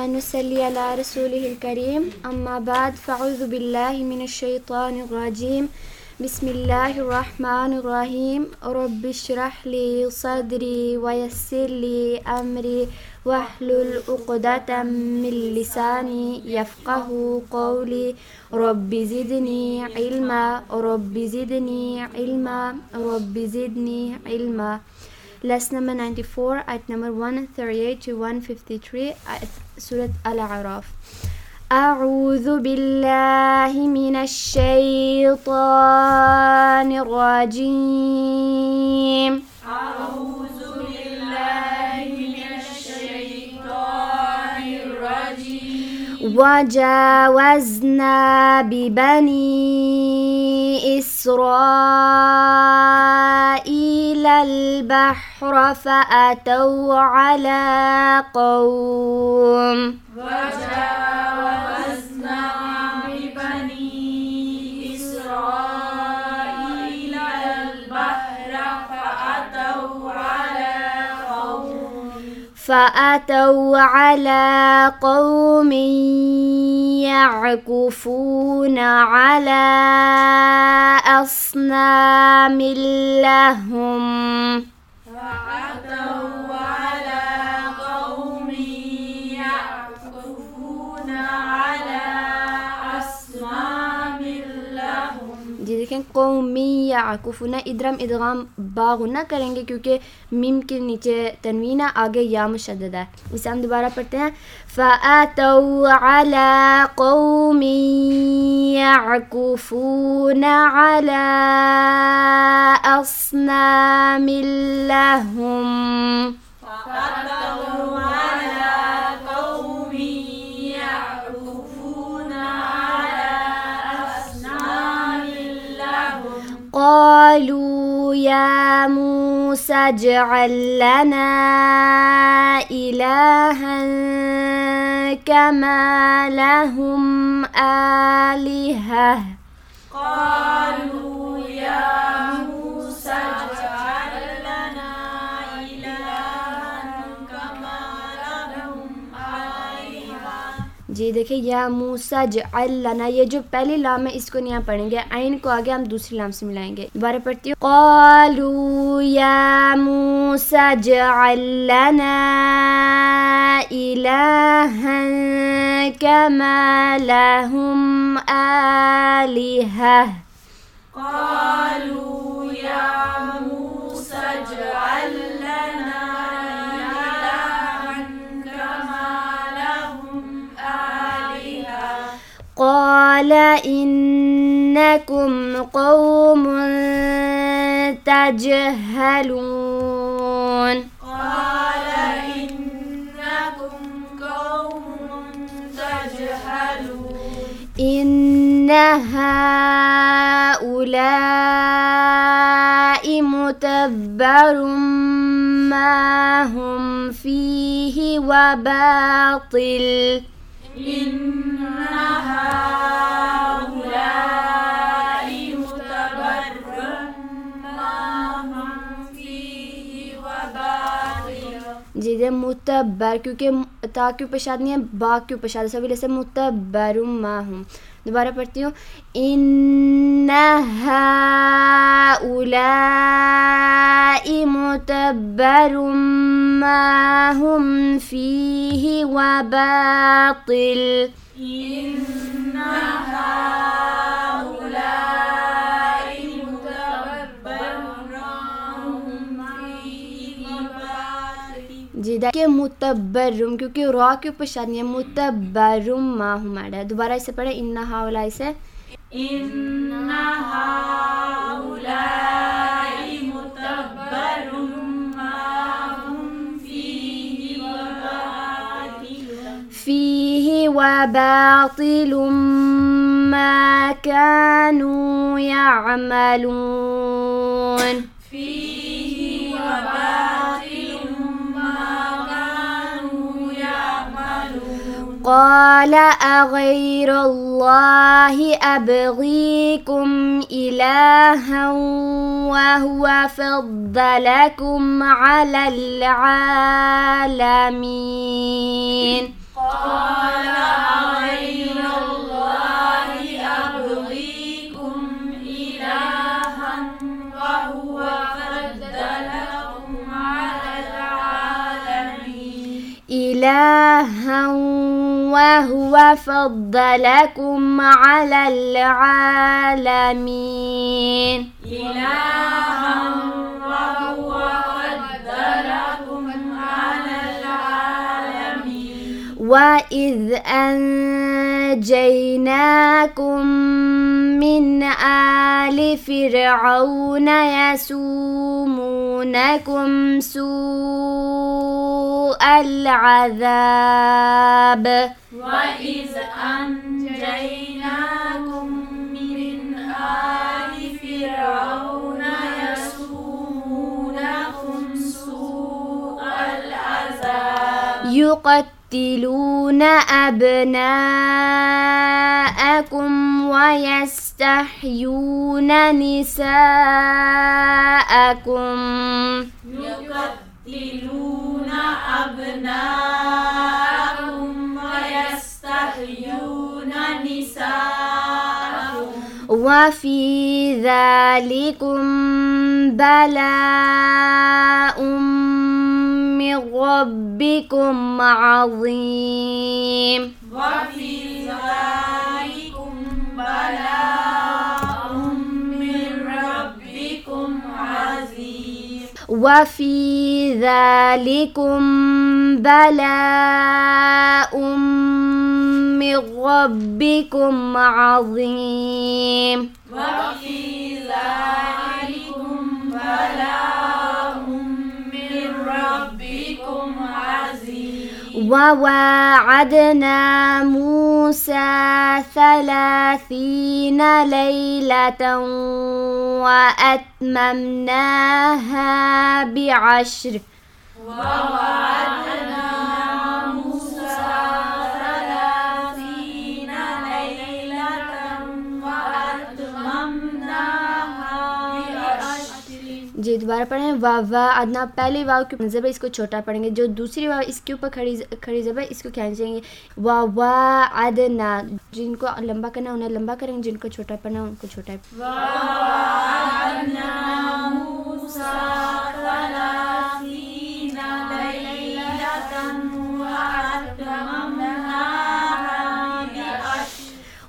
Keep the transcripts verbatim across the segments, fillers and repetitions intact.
व नुसल्ली अला रसूलिहिल करीम अम्मा बाद फ़अऊज़ु बिल्लाहि मिनश शैतानिर रजीम बिस्मिल्लाहिर रहमानिर रहीम रब्बिश्रह ली सदरी व यस्सिर ली अमरी वहलुल उक़दतम मिन लिसानी यफ़क़हू क़ौली रब्बि ज़िदनी इल्मा रब्बि ज़िदनी इल्मा रब्बि ज़िदनी इल्मा। Lesson number ninety-four, ayat number one thirty-eight to one fifty-three, Surah Al-A'raf. أعوذ بالله من الشيطان الرجيم. أعوذ بالله من الشيطان الرجيم. وجاوزنا ببني إسرائيل البحر فأتوا على قوم وجاوزنا ببني إسرائيل البحر فأتوا على قوم فأتوا على قوم يعكفون على أصنام لهم فأتوا على قوم يعكفون على أصنام لهم. जी देखें कौमी याकुफुना इधर हम इदगाम बागुना करेंगे क्योंकि मीम के नीचे तनवीना आगे या मुशद्दद है. इसे हम दोबारा पढ़ते हैं. फ़अतौ अला कौमी याकुफूना अला अस्नामिल लहुम. فأتوا على قوم يعكفون على أصنام لهم قالوا يا موسى اجعل لنا إلها كما لهم آلهة. قالوا يا موسى اجعل لنا إلها كما لهم آلهة. जी देखिए या मूसा जअल लना, ये जो पहली लाम है इसको नहीं पढ़ेंगे, आइन को आगे हम दूसरी लाम से मिलाएंगे. दोबारा पढ़ती हूँ. क़ालू या मूसा जअल लना इलाहन कमा लहुम आलिहा. قالوا يا موسى اجعل لنا إلها كما لهم آلهة. قال إنكم قوم تجهلون. قال إنكم قوم تجهلون. إن هؤلاء متبر ما هم فيه وباطل. إن هؤلاء متبر ما هم فيه وباطل. जी दे मुतब्बर क्योंकि ता क्यों पेशाद नहीं है, बा क्यों पेशाद, सभी से मुतब्बरुम माहुम. दोबारा पढ़ती हूँ. इन्ना हाउलाई मुतब्बरुम माहुम फीही वबातिल. إن هؤلاء متبر ما هم فيه وباطل. जी देखिए मुतब्बरुम क्योंकि रा के ऊपर शाद नहीं है, मुतब्बरुम माहुम आड़ा है. दोबारा इसे पढ़े. इन्ना हाउलाई से إن هؤلاء متبر ما هم فيه وباطل. فيه وباطل ما كانوا يعملون. فيه وباطل ما كانوا يعملون. قال أغير الله أبغيكم إلها وهو فضلكم على العالمين. قال إلها وهو فضلكم على العالمين إلها وهو فضلكم على العالمين وإذ أنجيناكم من آل فرعون يسومونكم سوء العذاب وإذ أنجيناكم من آل فرعون يسومونكم سوء العذاب يقتلون أبناءكم ويستحيون نساءكم يقتلون أبناءكم ويستحيون نساءكم وفي ذلكم بلاء من ربكم عظيم وفي ذلكم بلاء من ربكم عظيم وفي ذلكم بلاء من ربكم عظيم وفي ذلكم بلاء من ربكم عظيم وواعدنا موسى ثلاثين ليلة وأتممناها بعشر ووعدنا موسى ثلاثين ليلة وأتممناها بعشر जी दोबारा पढ़ें वाव वा अदना पहले वाव के जब इसको छोटा पढ़ेंगे जो दूसरी वाव इसके ऊपर खड़ी खड़ी जब इसको खींचेंगे वाव वा अदना जिनको लंबा करना उन्हें लंबा करेंगे जिनको छोटा पढ़ना उनको छोटा ووعدنا موسى ثلاثين ليلة وأتممناها بعشر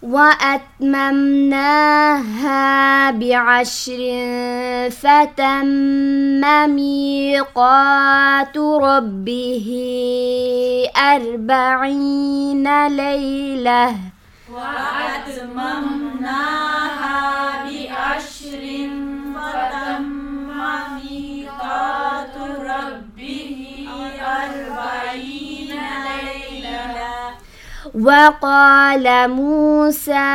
وأتممناها بعشر فتم ميقات ربه أربعين ليلة وأتممناها بعشر فتم ميقات ربه أربعين ليلة وقال موسى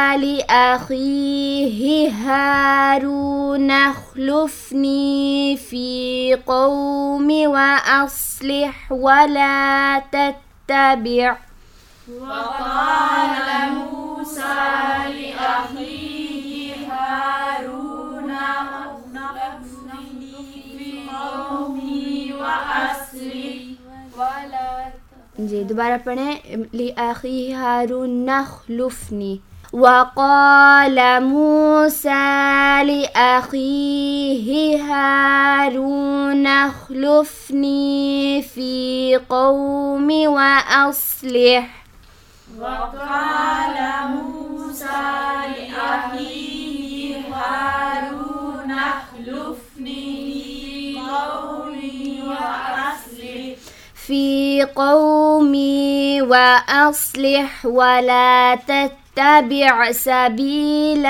لأخيه هارون اخلفني في قومي وأصلح ولا تتبع وقال موسى لأخيه هارون اخلفني في قومي وأصلح ولا जी दोबारा पढ़ें लिआखी हारून नखलुफनी वक़ाल मूसा लिआखीहि हारून नखलुफनी फ़ी क़ौमी व अस्लिह وقال موسى لأخيه هارون اخلفني في قومي وأصلح في قومي وأصلح ولا تتبع سبيل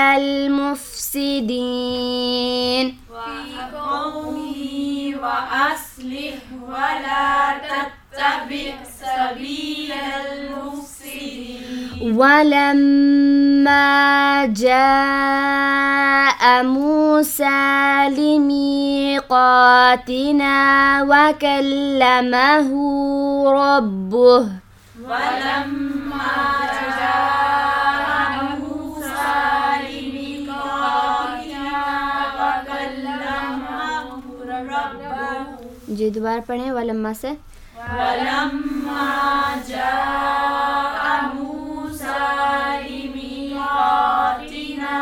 المفسدين في قومي وأصلح ولا تتبع سبيل المفسدين ولما جاء موسى لميقاتنا وكلمه ربه ولما جاء موسى لميقاتنا وكلمه ربه जी दोबारा पढ़ें वलम्मा से ولما جاء موسى لميقاتنا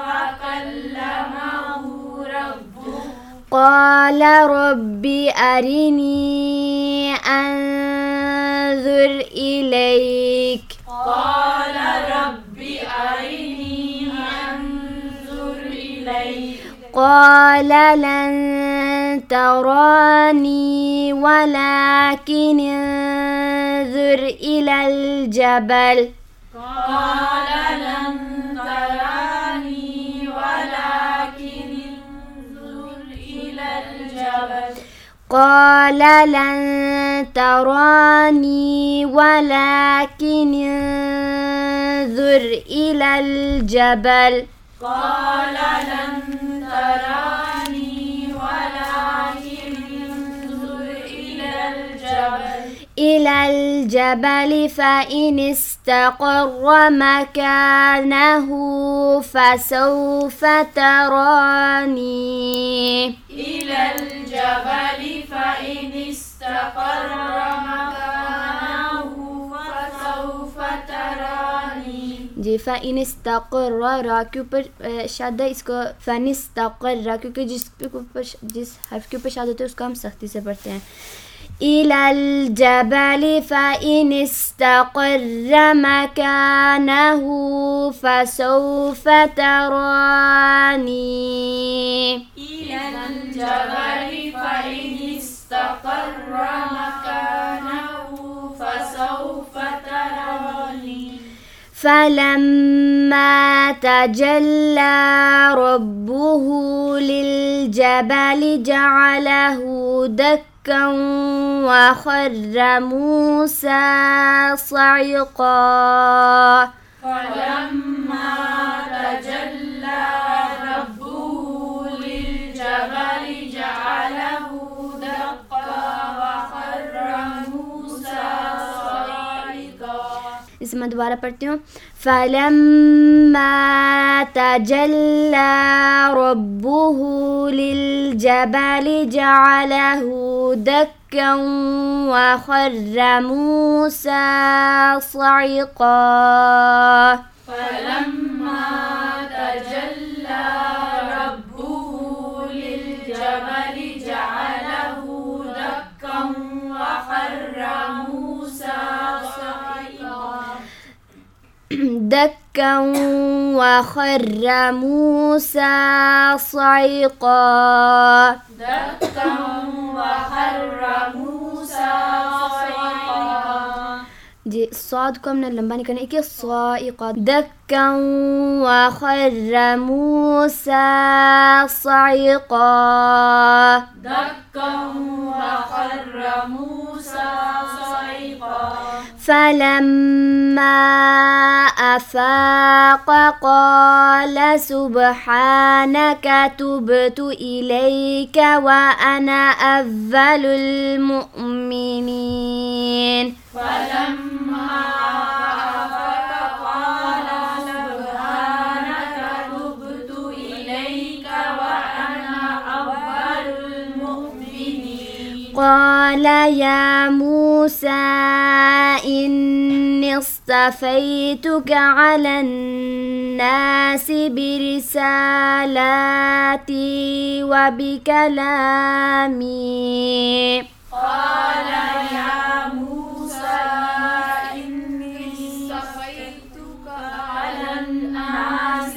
وكلمه ربه قال رب أرني أنظر أنظر إليك قال رب أرني أنظر إليك قال لن تراني ولكن انظر إلى الجبل قال لن تراني ولكن انظر إلى الجبل قال لن تراني ولكن انظر إلى الجبل قال لن تراني ولكن انظر إلى الجبل إلى الجبل فإن استقر مكانه فسوف تراني إلى الجبل فإن استقر مكانه فسوف تراني जी फ़इन इस्तक़र्रा रा के ऊपर शद है इसको फ़इन इस्तक़र्रा क्योंकि जिस पे ऊपर जिस हर्फ के ऊपर शद होता है उसको हम सख्ती से पढ़ते हैं इलल जबल फ़इन इस्तक़र्र मकानहु फ़सौफ़ तरानी इलल जबल फ़इन इस्तक़र्र मकानहु फ़सौफ़ तरानी فلما تجلى ربه للجبل جعله دكا وخر موسى صعقا فلما تجلى ربه للجبل جعله دكا وخر موسى صعقا इसे मैं दोबारा पढ़ती हूँ फलम्मा तजल्ला रब्बुहु लिलजबलि जअलहु दक्कन व खर्र मूसा सइक़ा فلما تجلى ربه للجبل جعله دكا وخر موسى صعقا دكا وخر موسى صعقا دكا وخر موسى صعقا जी स्वाद को हमने लंबा नहीं करना है कि स्वाइक़ा दक्का व खर्र मूसा सइक़ा دكا وخر موسى صعقا فلما أفاق قال سبحانك تبت إليك وأنا أول المؤمنين فلما أفاق قال سبحانك تبت إليك وأنا أول المؤمنين قال يا موسى إني اصطفيتك على الناس برسالاتي وبكلامي قال يا موسى إني اصطفيتك على الناس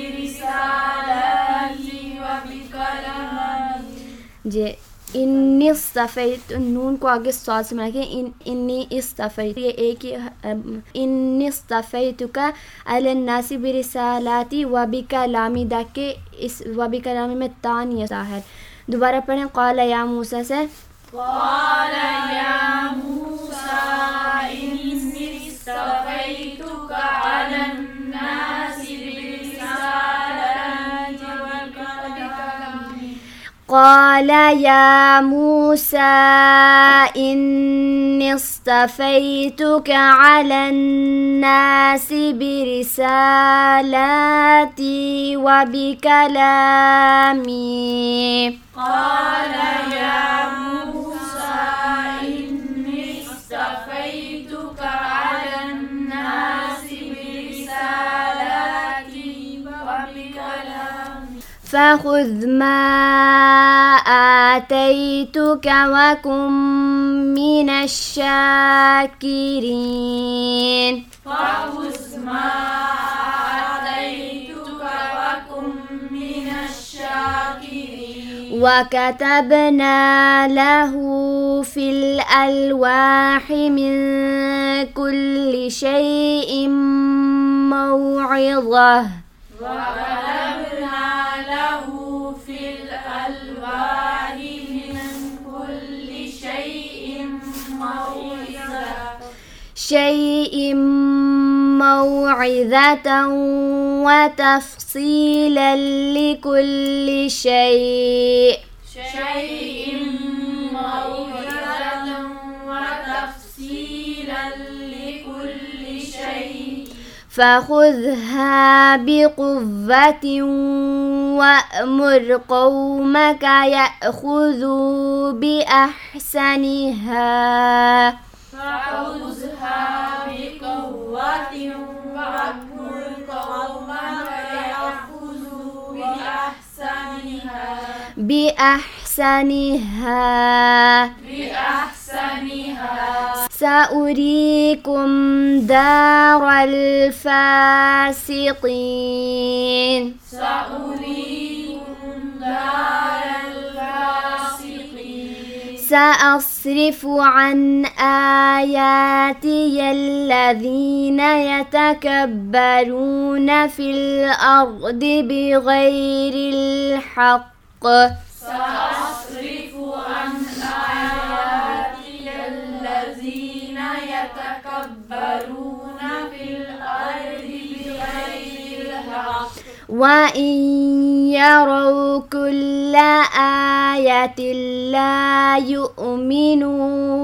برسالاتي وبكلامي जी इन्नी इस्तफ़ैत नून को आगे स्वाद से मिला के इन इन्नी इस्तफ़ैत ये एक ही इन्नी इस्तफ़ैतुका अलन्नासि बिरिसालाती व बिकलामी दा के इस व बिकलामी में तान ये है दोबारा पढ़ें क़ाल या मूसा से قال يا موسى إني اصطفيتك على الناس برسالاتي وبكلامي قال يا موسى إني اصطفيتك على الناس برسالاتي وبكلامي قال يا موسى إني اصطفيتك على الناس برسالاتي وبكلامي فخذ ما آتيتك وكن من الشاكرين فخذ ما آتيتك وكن من الشاكرين وكتبنا له في الألواح من كل شيء موعظة وكتبنا له في الألواح من كل شيء موعظة شيء موعظة وتفصيلا لكل شيء شيء موعظة وتفصيلا لكل شيء فخذها بقوة وأمر قومك يأخذوا بأحسنها فخذها بقوة وأمر قومك يأخذوا بأحسنها بأحسنها بأحسنها سأريكم دار الفاسقين سأريكم دار الفاسقين سأصرف عن آياتي الذين يتكبرون في الأرض بغير الحق سأصرف عن آياتي الذين يتكبرون في الأرض بغير الحق وإن يروا كل آية لا يؤمنوا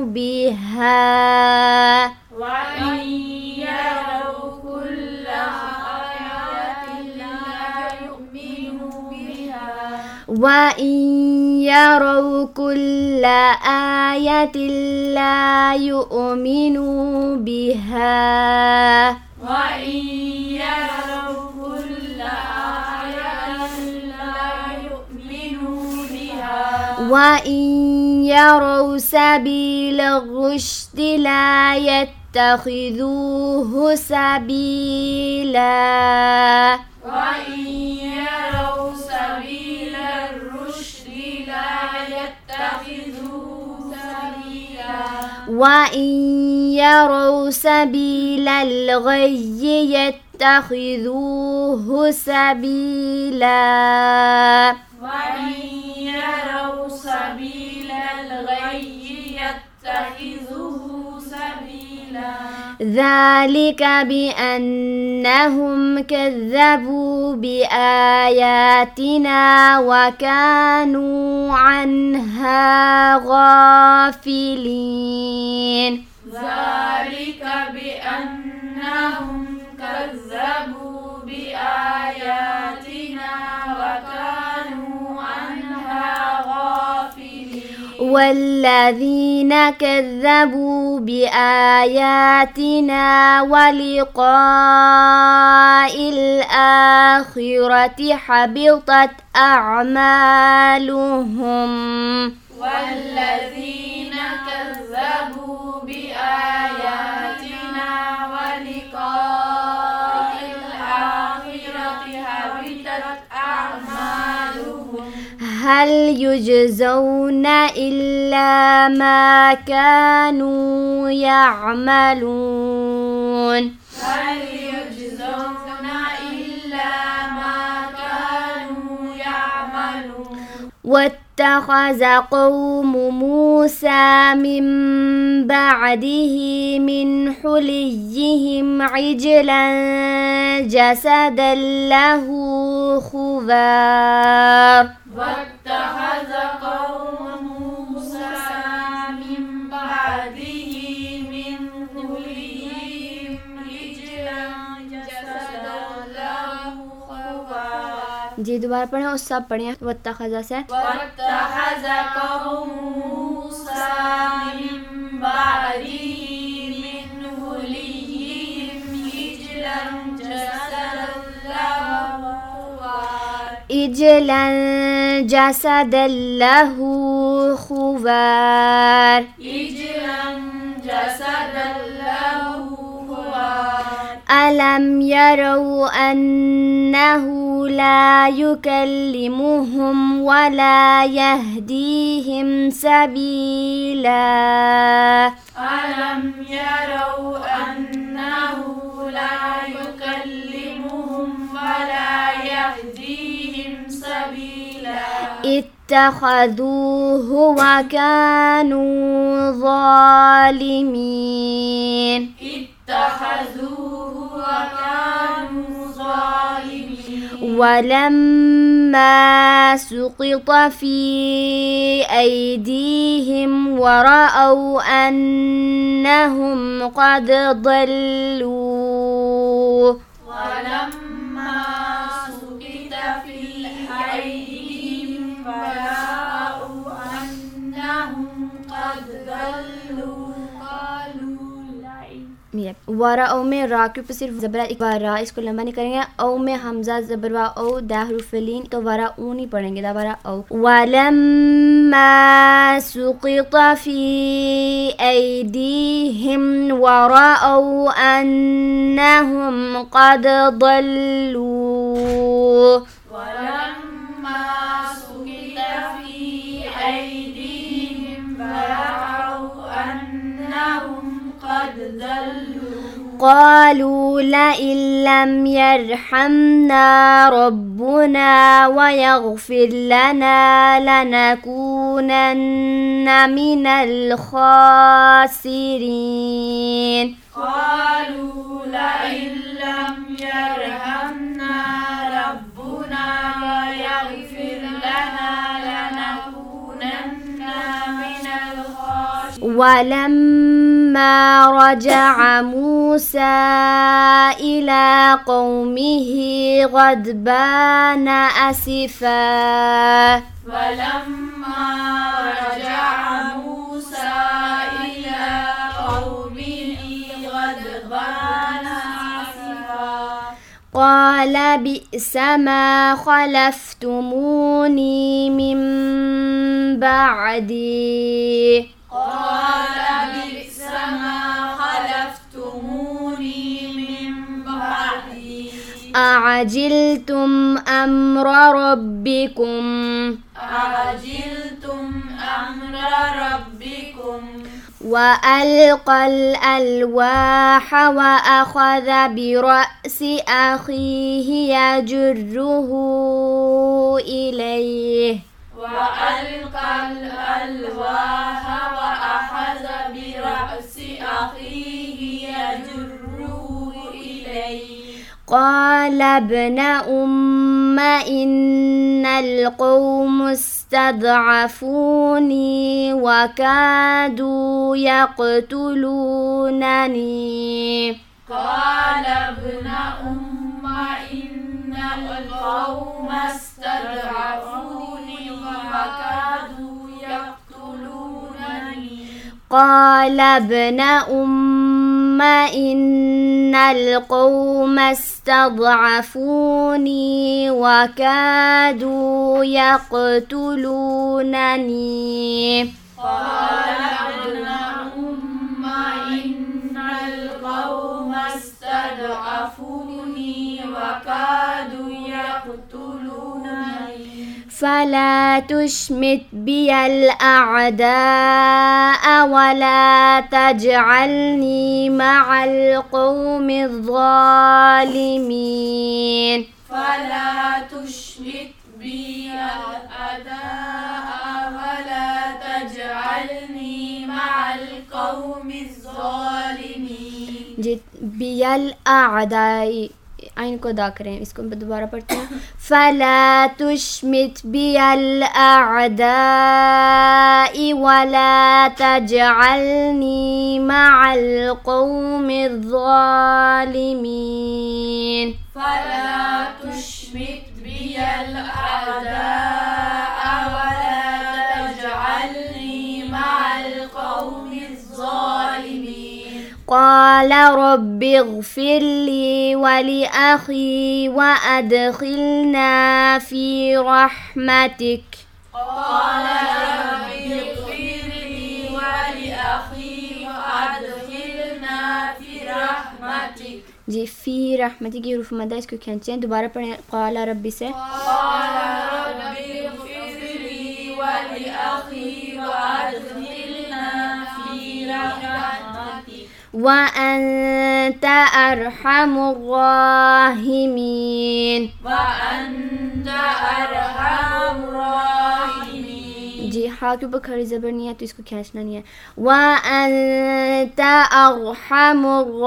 بها وإن يروا كل آية لا يؤمنوا بها وإن يروا كل آية لا يؤمنوا بها وإن يروا كل آية لا يؤمنوا بها وإن يروا سبيل الرشد لا يتخذوه سبيلا وإن يروا سبيل الرشد لا يتخذوه سبيلا وإن يروا سبيل الغي يتخذوه سبيلا وإن يروا سبيل الغي يتخذوه سبيلا ذلك بأنهم كذبوا بآياتنا وكانوا عنها غافلين ذلك بأنهم كذبوا بآياتنا وكانوا عنها غافلين والذين كذبوا بآياتنا ولقاء الآخرة حبطت أعمالهم والذين كذبوا بآياتنا ولقاء الآخرة حبطت أعمالهم هل يجزون إلا ما كانوا يعملون هل يجزون إلا ما كانوا يعملون واتخذ قوم موسى من بعده من حليهم عجلا جسدا له خوار واتخذ قوم موسى من بعده من حليهم عجلا جسدا له خوار जी दोबारा पढ़ें और सब पढ़ें वत्तखज़ा से واتخذ قوم موسى من بعده من حليهم عجلا جسدا له خوار إجلا جسدا له خوار عجلا جسدا له خوار ألم يروا أنه لا يكلمهم ولا يهديهم سبيلا ألم يروا أنه لا يكلمهم ولا يهديهم سبيلا اتخذوه وكانوا ظالمين اتخذوه وكانوا ظالمين ولما سقط في أيديهم ورأوا أنهم قد ضلوا ولما سقط في أيديهم ورأوا أنهم قد ضلوا قالوا لئن वरा में रा के ऊपर सिर्फ जबरा एक बार रा, इसको लंबा नहीं करेंगे। औ में हमजा जबरवा औ दाहरुफलीन, तो वरा ऊ नहीं पढ़ेंगे, दाबरा औ। वलम्मा सुक़ित फी ऐदीहिम वरअउ अन्नहुम क़द ضلوا ولما سقط في أيديهم ورأوا أنهم قد ضلوا قالوا لئن لم يرحمنا ربنا ويغفر لنا لنكونن من الخاسرين قالوا لئن لم يرحمنا ربنا ويغفر لنا لنكونن من الخاسرين ولما رجع موسى إلى قومه غضبان أسفا ولما رجع موسى إلى قومه غضبان آسفا قال بئس ما خلفتموني من بعدي قال بئس ما خلفتموني من بعدي أعجلتم أمر ربكم أعجلتم أمر ربكم وألقى الألواح وأخذ برأس أخيه يجره إليه وألقى الألواح وأخذ برأس أخيه يجره إليه قال ابن أم إن القوم استضعفوني وكادوا يقتلونني قال ابن أم إن القوم استضعفوني وكادوا يقتلونني قال ابن أم إن القوم استضعفوني وكادوا يقتلونني قال ابن أم إن القوم استضعفوني وكادوا يقتلونني فلا تشمت بي الأعداء ولا تجعلني مع القوم الظالمين فلا تشمت بي الأعداء ولا تجعلني مع القوم الظالمين بي الأعداء आइन को अदा करें, इसको दोबारा पढ़ते हैं। फला तुश्मित बियल अअदाई वला तजअलनी मअल कौमिज़ ज़ालिमीन फला तुश्मित बियल अअदाई वला तजअलनी मअल कौमिज़ ज़ालिमीन قال رب اغفر لي ولأخي وأدخلنا في رحمتك قال رب اغفر لي ولأخي وأدخلنا في رحمتك. जी फी रहमती की हरूफ मद्दा इसको खींचें. दोबारा पढ़ें. क़ाल रब्बी से قال رب اغفر لي ولأخي وأدخلنا في رحمتك وأنت أرحم الراحمين. وأنت أرحم الراحمين. जी हाँ के ऊपर खड़ी ज़बर नहीं है तो इसको खींचना नहीं है. وأنت أرحم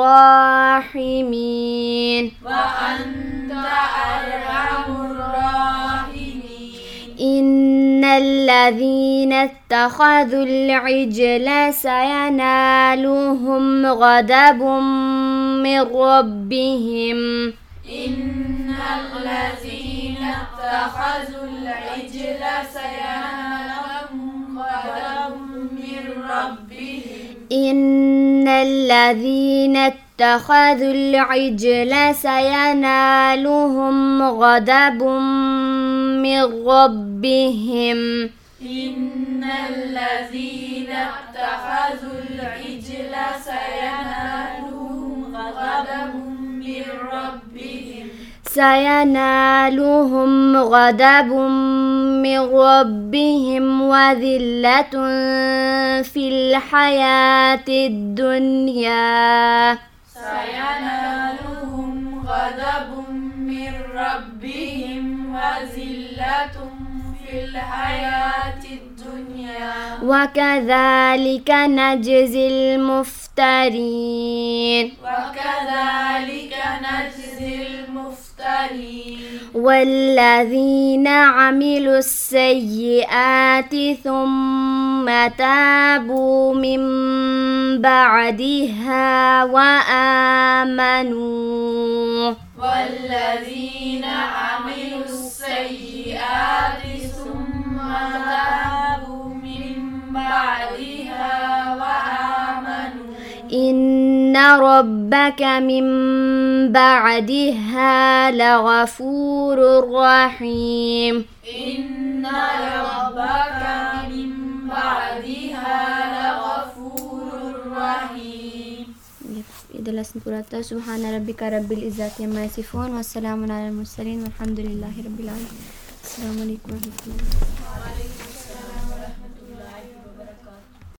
الراحمين. وأنت أرحم الراحمين. إن الذين اتخذوا العجل سينالهم غضب من ربهم. إن الذين اتخذوا العجل سينالهم غضب من ربهم. إن الذين اتخذوا العجل سينالهم غضب من ربهم. إن الذين اتخذوا العجل سينالهم غضب من ربهم. سينالهم غضب من ربهم وذلة في الحياة الدنيا. سينالهم غضب من ربهم وذلة في الحياة الدنيا. وكذلك نجزي المفترين. وكذلك نجزي المفترين. والذين عملوا السيئات ثم تابوا من بعدها وآمنوا. والذين عملوا السيئات ثم تابوا من بعدها وآمنوا. إن ربك من بعدها لغفور رحيم. إن ربك من بعدها لغفور رحيم. إذا لسن قرأت سبحان ربك رب العزة عما يصفون والسلام على المرسلين والحمد لله رب العالمين. السلام عليكم ورحمة الله.